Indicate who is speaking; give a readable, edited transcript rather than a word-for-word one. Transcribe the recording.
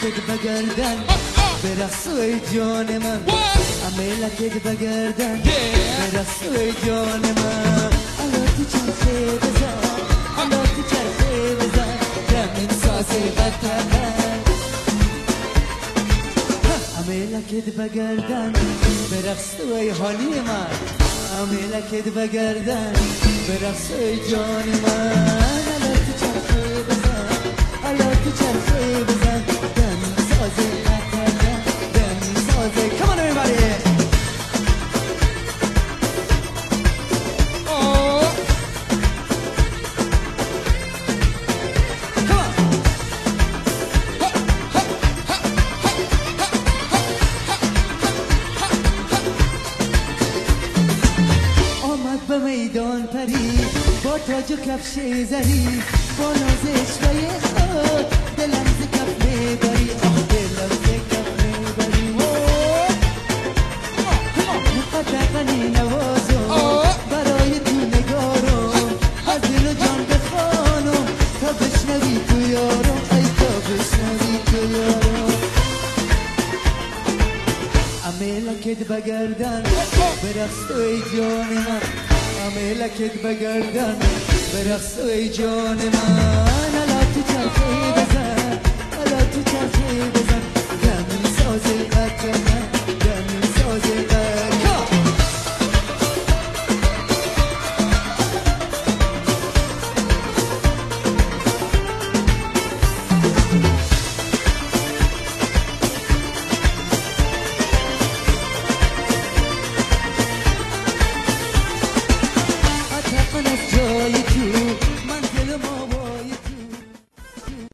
Speaker 1: لکت بگردن برقص ای جان من همه لکت بگردن برقص ای جان من حالا تو چرخه بزن حالا تو چرخه بزن دمین ساز وطن همه لکت بگردن برقص ای حالی من همه لکت بگردن برقص ای جان من حالا تو چرخه بزن حالا تو چرخه بزن دمین ساز وطن دمین ساز Come on everybody به میدان پری با تاج و کفش زری با ناز عشقای خود دلم ز کف میبری آه دلم ز کف میبری مقدقنی نوازم برای تو نگارم از دل و جان بخوانم تا بشنوی تو یارم ای تا بشنوی تو یارم همه لکت بگردن برقص ای جان من همه لکت بگردن برقص ای جان من حالا تو چرخه بزن حالا تو چرخه بزن دمین ساز قدر من دمین ساز قدر من از جای تو من دل ما